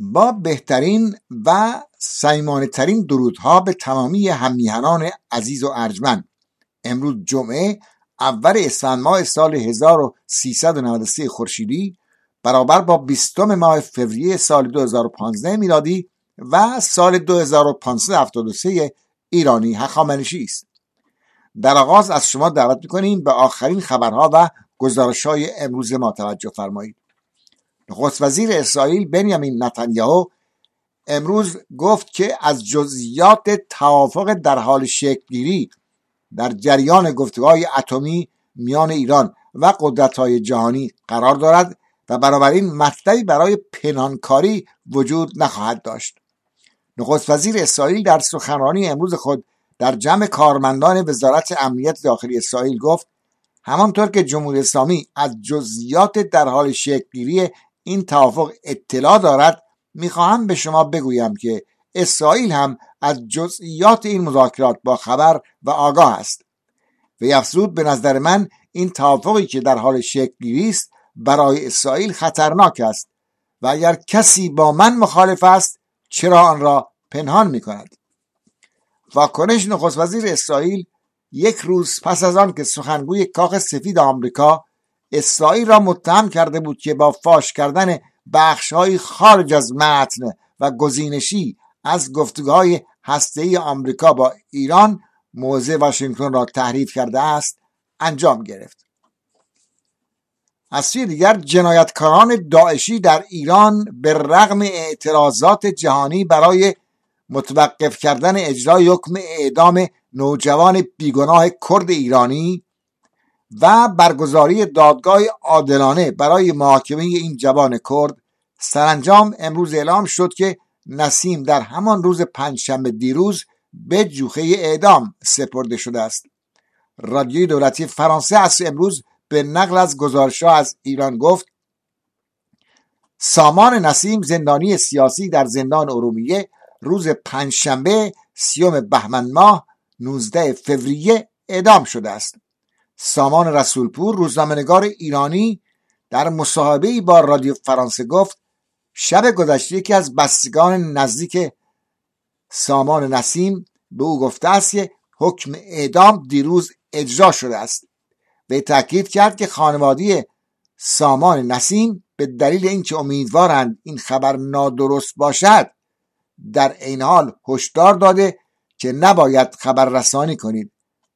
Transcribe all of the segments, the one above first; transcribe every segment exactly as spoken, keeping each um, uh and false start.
با بهترین و صمیمانه ترین درودها به تمامی هممیهنان عزیز و ارجمند، امروز جمعه اول اسفند ماه سال هزار و سیصد و نود و سه خورشیدی برابر با بیستم ماه فوریه سال دو هزار و پانزده میلادی و سال دو هزار و پانصد و هفتاد و سه ایرانی هخامنشی است. در آغاز از شما دعوت می‌کنیم به آخرین خبرها و گزارش‌های امروز ما توجه فرمایید. نخست وزیر اسرائیل بنیامین نتانیاهو امروز گفت که از جزئیات توافق در حال شکل‌گیری در جریان گفتگوهای اتمی میان ایران و قدرت‌های جهانی قرار دارد و بنابراین مطلبی برای پنهانکاری وجود نخواهد داشت. نخست وزیر اسرائیل در سخنرانی امروز خود در جمع کارمندان وزارت امنیت داخلی اسرائیل گفت همانطور که جمهوری اسلامی از جزئیات در حال شکل‌گیری این توافق اطلاع دارد، میخواهم به شما بگویم که اسرائیل هم از جزئیات این مذاکرات با خبر و آگاه است. و افزود به نظر من این توافقی که در حال شکل‌گیری است برای اسرائیل خطرناک است و اگر کسی با من مخالف است چرا آن را پنهان میکند. واکنش نخست وزیر اسرائیل یک روز پس از آن که سخنگوی کاخ سفید آمریکا اسرائیل را متهم کرده بود که با فاش کردن بخش‌های خارج از متن و گزینشی از گفتگوهای هسته‌ای آمریکا با ایران موضع واشنگتن را تحریف کرده است انجام گرفت. از سوی دیگر جنایتکاران داعشی در ایران به رغم اعتراضات جهانی برای متوقف کردن اجرای حکم اعدام نوجوان بیگناه کرد ایرانی و برگزاری دادگاه عادلانه برای محاکمه این جوان کرد سرانجام امروز اعلام شد که نسیم در همان روز پنجشنبه دیروز به جوخه اعدام سپرده شده است. رادیوی دولتی فرانسه از امروز به نقل از گزارش‌ها از ایران گفت سامان نسیم زندانی سیاسی در زندان ارومیه روز پنجشنبه سیوم بهمن ماه نوزده فوریه اعدام شده است. سامان رسولپور روزنامه‌نگار ایرانی در مصاحبه‌ای با رادیو فرانسه گفت شب گذشته یکی از بستگان نزدیک سامان نسیم به او گفته است که حکم اعدام دیروز اجرا شده است. به تاکید کرد که خانواده سامان نسیم به دلیل اینکه امیدوارند این خبر نادرست باشد در این حال هشدار داده که نباید خبر رسانی کنید،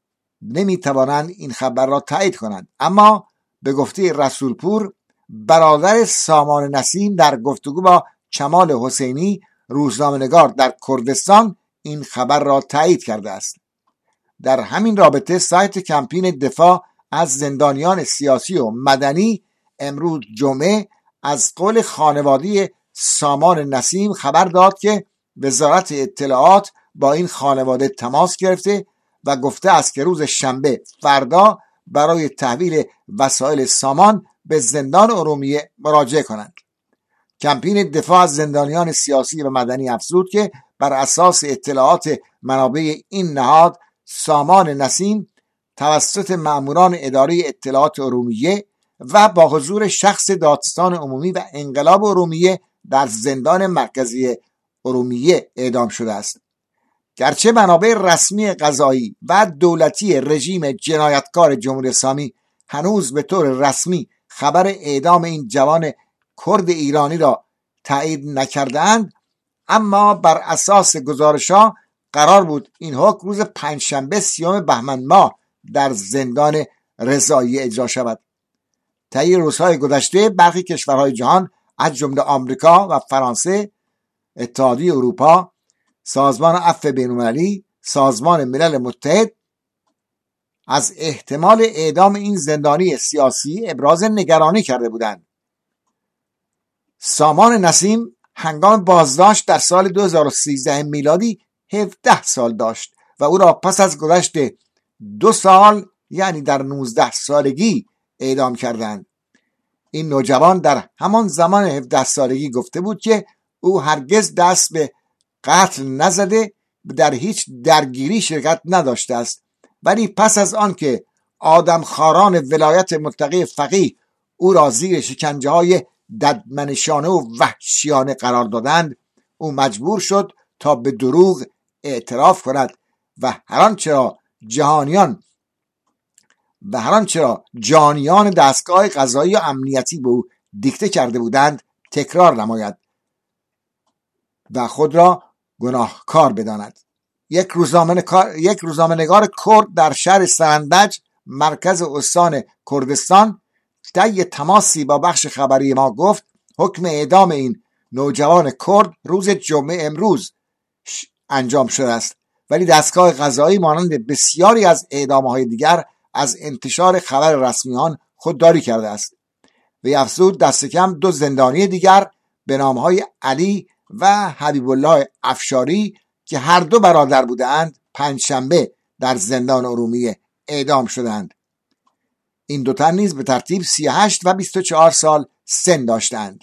نمیتوانند این خبر را تایید کنند. اما به گفته رسولپور برادر سامان نسیم در گفتگو با کمال حسینی روزنامه‌نگار در کردستان این خبر را تایید کرده است. در همین رابطه سایت کمپین دفاع از زندانیان سیاسی و مدنی امروز جمعه از قول خانواده سامان نسیم خبر داد که وزارت اطلاعات با این خانواده تماس گرفته و گفته است که روز شنبه فردا برای تحویل وسایل سامان به زندان ارومیه مراجعه کنند. کمپین دفاع از زندانیان سیاسی و مدنی افزود که بر اساس اطلاعات منابع این نهاد سامان نسیم توسط مأموران اداره اطلاعات ارومیه و با حضور شخص دادستان عمومی و انقلاب ارومیه در زندان مرکزی ارومیه اعدام شده است. گرچه منابع رسمی قضایی و دولتی رژیم جنایتکار جمهوری اسلامی هنوز به طور رسمی خبر اعدام این جوان کرد ایرانی را تایید نکردند، اما بر اساس گزارش‌ها قرار بود این حکم روز پنجشنبه سیوم بهمن ماه در زندان رضایی اجرا شود. طی روزهای گذشته برخی کشورهای جهان از جمله آمریکا و فرانسه، اتحادیه اروپا، سازمان عفو بین‌المللی، سازمان ملل متحد از احتمال اعدام این زندانی سیاسی ابراز نگرانی کرده بودند. سامان نسیم هنگام بازداشت در سال دو هزار و سیزده میلادی هفده سال داشت و او را پس از گذشت دو سال یعنی در نوزده سالگی اعدام کردند. این نوجوان در همان زمان هفده سالگی گفته بود که او هرگز دست به قتل نزده، در هیچ درگیری شرکت نداشته است، ولی پس از آن که آدمخواران ولایت متقی فقیه او را زیر شکنجه های ددمنشانه و وحشیانه قرار دادند، او مجبور شد تا به دروغ اعتراف کند و هر آنچه را جهانیان و هر آنچه را جانیان دستگاه قضایی و امنیتی به او دیکته کرده بودند تکرار نماید و خود را گناهکار بداند. یک روزنامه یک روزنامه‌نگار کرد در شهر سرندج مرکز استان کردستان طی تماسی با بخش خبری ما گفت حکم اعدام این نوجوان کرد روز جمعه امروز انجام شده است، ولی دستگاه قضایی مانند بسیاری از اعدام‌های دیگر از انتشار خبر رسمی آن خودداری کرده است. وی افزود دست کم دو زندانی دیگر به نام‌های علی و حبیب الله افشاری که هر دو برادر بودند پنجشنبه در زندان ارومیه اعدام شدند. این دو تن نیز به ترتیب سی و هشت و بیست و چهار سال سن داشتند.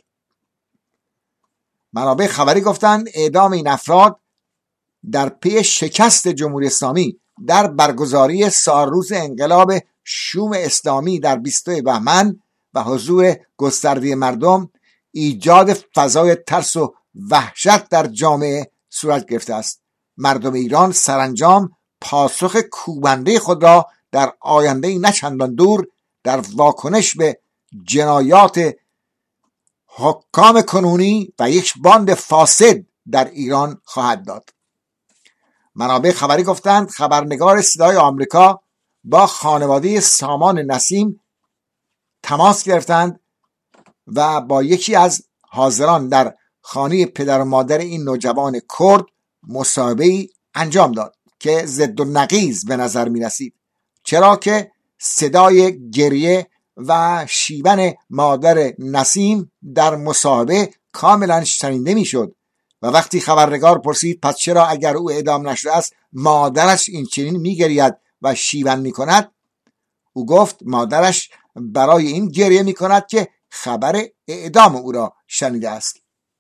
منابع خبری گفتند اعدام این افراد در پی شکست جمهوری اسلامی در برگزاری سالروز انقلاب شوم اسلامی در بیستم بهمن و حضور گسترده مردم ایجاد فضای ترس و وحشت در جامعه صورت گرفته است. مردم ایران سرانجام پاسخ کوبنده خود را در آینده نه چندان دور در واکنش به جنایات حکام کنونی و یک باند فاسد در ایران خواهد داد. منابع خبری گفتند خبرنگار صدای آمریکا با خانواده سامان نسیم تماس گرفتند و با یکی از حاضران در خانه پدر و مادر این نوجوان کرد مصاحبه‌ای انجام داد که ضد و نقیض به نظر می رسید، چرا که صدای گریه و شیون مادر نسیم در مصاحبه کاملا شنیده می شد و وقتی خبرنگار پرسید پس چرا اگر او اعدام نشده است مادرش این چنین می گرید و شیون می کند، او گفت مادرش برای این گریه می کند که خبر اعدام او را شنیده است.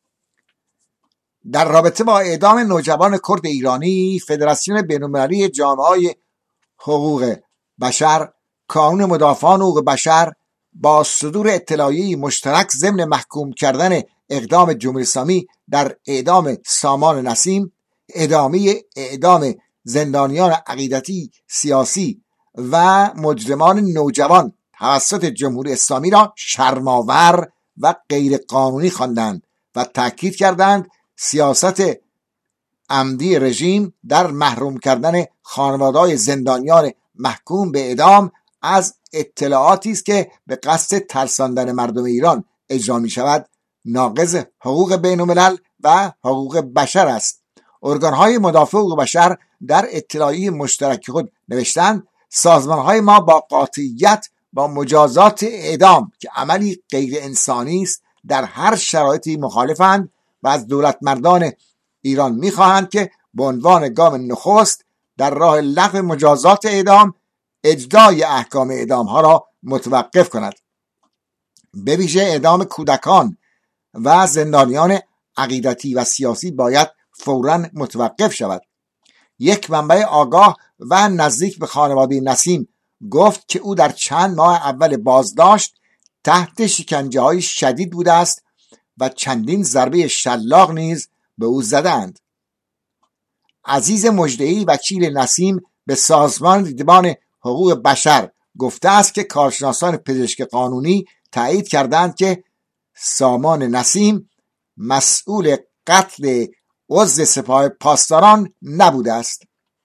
در رابطه با اعدام نوجوان کرد ایرانی، فدراسیون بین‌المللی جامعه‌های حقوق بشر، کانون مدافعان حقوق بشر با صدور اطلاعیه‌ای مشترک ضمن محکوم کردن اقدام جمهوری اسلامی در اعدام سامان نسیم، ادامه اعدام زندانیان عقیدتی، سیاسی و مجرمان نوجوان توسط جمهوری اسلامی را شرم‌آور و غیر قانونی خواندند و تاکید کردند سیاست عمدی رژیم در محروم کردن خانواده‌های زندانیان محکوم به اعدام از اطلاعاتی است که به قصد ترساندن مردم ایران اجرا می شود ناقض حقوق بین الملل و حقوق بشر است. ارگان‌های مدافع حقوق بشر در اطلاعیه مشترک خود نوشتند سازمان‌های ما با قاطعیت با مجازات اعدام که عملی غیر انسانی است در هر شرایطی مخالفند و از دولتمردان ایران می‌خواهند که به عنوان گام نخست در راه لغو مجازات اعدام اجرای احکام اعدام ها را متوقف کند. به ویژه اعدام کودکان و زندانیان عقیدتی و سیاسی باید فوراً متوقف شود. یک منبع آگاه و نزدیک به خانواده نسیم گفت که او در چند ماه اول بازداشت تحت شکنجه های شدید بوده است و چندین ضربه شلاق نیز به او زدند. عزیز مجدعی وکیل نسیم به سازمان دیدبان حقوق بشر گفته است که کارشناسان پزشک قانونی تایید کردند که سامان نسیم مسئول قتل عضو سپاه پاسداران نبوده است.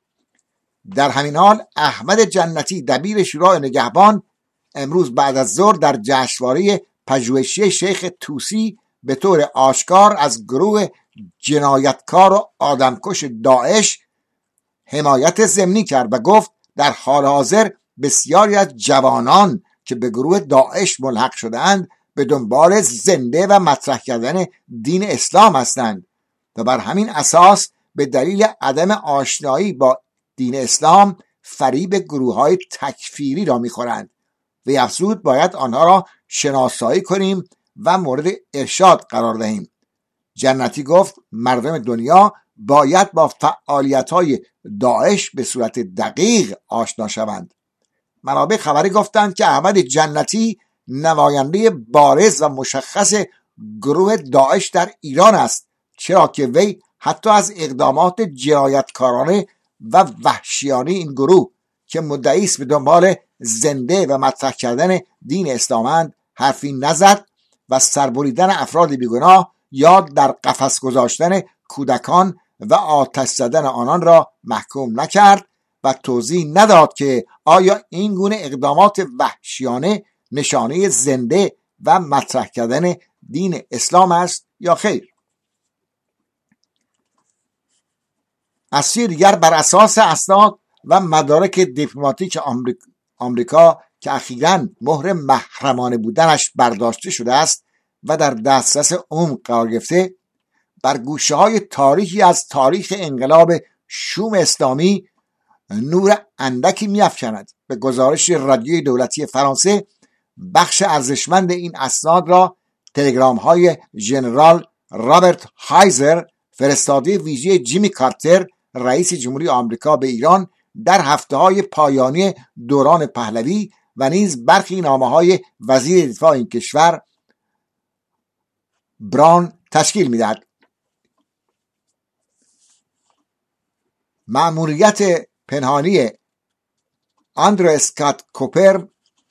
در همین حال احمد جنتی دبیر شورای نگهبان امروز بعد از ظهر در جشنواره پژوهشی شیخ طوسی به طور آشکار از گروه جنایتکار و آدمکش داعش حمایت ضمنی کرد و گفت در حال حاضر بسیاری از جوانان که به گروه داعش ملحق شدند به دنبال زنده و مطرح کردن دین اسلام هستند و بر همین اساس به دلیل عدم آشنایی با دین اسلام فریب گروه‌های تکفیری را می‌خورند و افزود باید آنها را شناسایی کنیم و مورد ارشاد قرار دهیم. جنتی گفت مردم دنیا باید با فعالیت‌های داعش به صورت دقیق آشنا شوند. منابع خبری گفتند که احمد جنتی نماینده بارز و مشخص گروه داعش در ایران است، چرا که وی حتی از اقدامات جنایتکارانه و وحشیانه این گروه که مدعی است به دنبال زنده و مطرح کردن دین اسلامند حرفی نزد و سربریدن افراد بیگناه یا در قفس گذاشتن کودکان و آتش زدن آنان را محکوم نکرد و توضیح نداد که آیا این گونه اقدامات وحشیانه نشانه زنده و مطرح کردن دین اسلام است یا خیر. از سوی دیگر بر اساس اسناد و مدارک دیپلماتیک آمریکا که اخیراً مهر محرمانه بودنش برداشته شده است و در دسترس عموم قرار گرفته، بر گوشه های تاریخی از تاریخ انقلاب شوم اسلامی نور اندکی می‌افکند. به گزارش رادیوی دولتی فرانسه، بخش ارزشمند این اسناد را تلگرام های ژنرال رابرت هایزر، فرستاده ویژه جیمی کارتر رئیس جمهوری آمریکا به ایران در هفته‌های پایانی دوران پهلوی و نیز برخی نامه‌های وزیر دفاع این کشور براون تشکیل می‌دهد. مأموریت پنهانی آندرو اسکات کوپر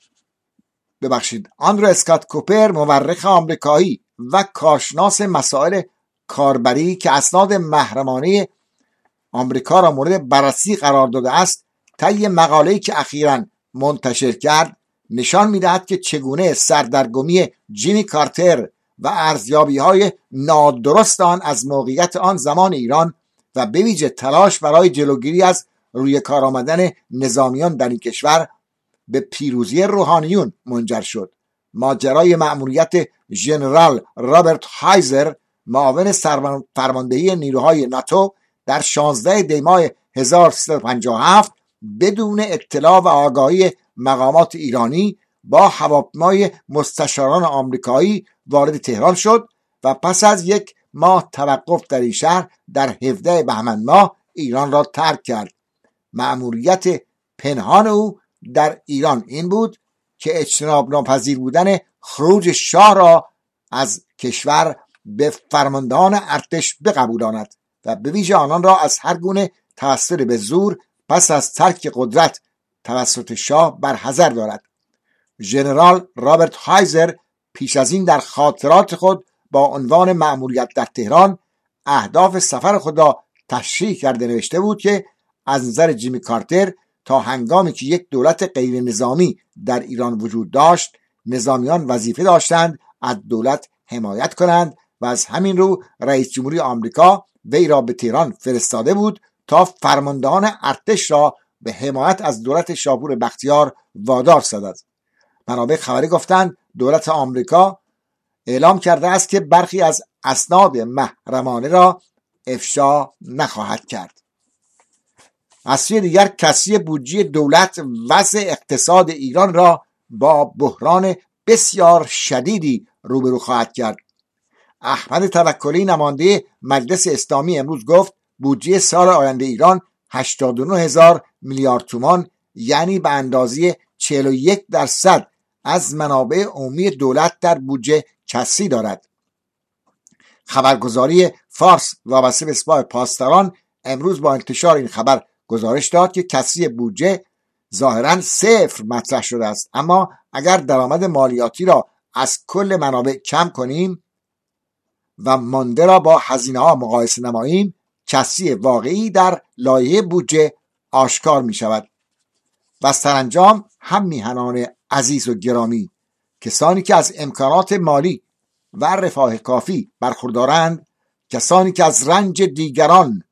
ببخشید آندرو اسکات کوپر مورخ آمریکایی و کارشناس مسائل کاربری که اسناد محرمانه آمریکا را مورد بررسی قرار داده است، طی مقاله‌ای که اخیراً منتشر کرد نشان می‌دهد که چگونه سردرگمی جیمی کارتر و ارزیابی‌های نادرست آن از موقعیت آن زمان ایران و به ویژه تلاش برای جلوگیری از روی کار آمدن نظامیان در این کشور به پیروزی روحانیون منجر شد. ماجرای مأموریت ژنرال رابرت هایزر، معاون فرماندهی نیروهای ناتو، در شانزده دی ماه هزار و سیصد و پنجاه و هفت بدون اطلاع و آگاهی مقامات ایرانی با هواپیمای مستشاران آمریکایی وارد تهران شد و پس از یک ماه توقف در این شهر در هفدهم بهمن ماه ایران را ترک کرد. مأموریت پنهان او در ایران این بود که اجتناب ناپذیر بودن خروج شاه را از کشور به فرماندهان ارتش بقبولاند و به ویژه آنان را از هر گونه تأثیر به زور پس از ترک قدرت توسط شاه برحذر دارد. ژنرال رابرت هایزر پیش از این در خاطرات خود با عنوان مأموریت در تهران اهداف سفر خود را تشریح کرده نوشته بود که از نظر جیمی کارتر تا هنگامی که یک دولت غیر نظامی در ایران وجود داشت، نظامیان وظیفه داشتند از دولت حمایت کنند و از همین رو رئیس جمهوری آمریکا وی را به تهران فرستاده بود تا فرماندهان ارتش را به حمایت از دولت شاپور بختیار وادار سازد. منابع خبری گفتند دولت آمریکا اعلام کرده است که برخی از اسناد محرمانه را افشا نخواهد کرد. از سوی دیگر کسری بودجه دولت وضع اقتصاد ایران را با بحران بسیار شدیدی روبرو خواهد کرد. احمد توکلی نماینده مجلس اسلامی امروز گفت بودجه سال آینده ایران هشتاد و نه هزار میلیارد تومان، یعنی به اندازه چهل و یک درصد از منابع عمومی دولت در بودجه کسری دارد. خبرگزاری فارس وابسته به سپاه پاسداران امروز با انتشار این خبر گزارش داد که کسری بودجه ظاهراً صفر مطرح شده است، اما اگر درآمد مالیاتی را از کل منابع کم کنیم و مانده را با هزینه‌ها مقایسه نماییم، کسری واقعی در لایحه بودجه آشکار می شود. و سرانجام هم میهنان عزیز و گرامی، کسانی که از امکانات مالی و رفاه کافی برخوردارند، کسانی که از رنج دیگران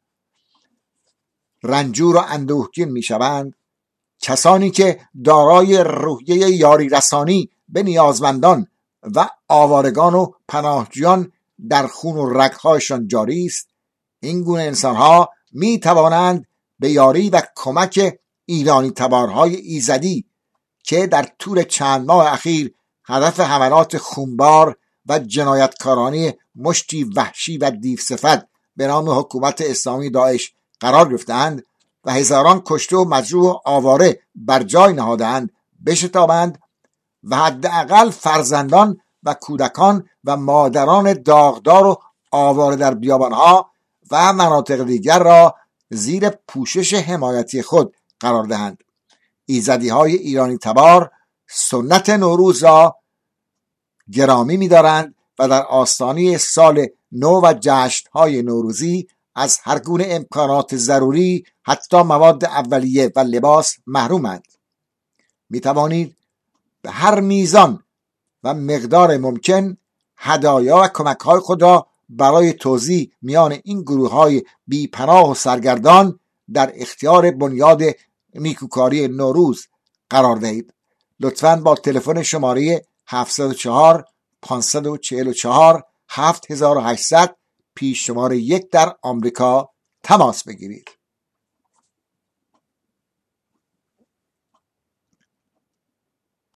رنجور و اندوهگین می شوند، کسانی که دارای روحیه یاری رسانی به نیازمندان و آوارگان و پناهجویان در خون و رگ‌هایشان جاری است، این گونه انسان‌ها می توانند به یاری و کمک ایرانی تبارهای ایزدی که در طول چند ماه اخیر هدف حملات خونبار و جنایتکارانه مشتی وحشی و دیوصفت به نام حکومت اسلامی داعش قرار گرفتند و هزاران کشته و مجروح و آواره بر جای نهادند بشتابند و حداقل فرزندان و کودکان و مادران داغدار و آواره در بیابانها و مناطق دیگر را زیر پوشش حمایتی خود قرار دهند. ایزدی های ایرانی تبار سنت نوروز را گرامی می دارند و در آستانه سال نو و جشن‌های نوروزی از هر گونه امکانات ضروری حتی مواد اولیه و لباس محرومند. می توانید به هر میزان و مقدار ممکن هدایا و کمک‌های خود را برای توزیع میان این گروه‌های بی‌پناه و سرگردان در اختیار بنیاد نیکوکاری نوروز قرار دهید. لطفاً با تلفن شماره هفت صفر چهار پنج چهار چهار هفت هشت صفر صفر پیش شماره یک در آمریکا تماس بگیرید.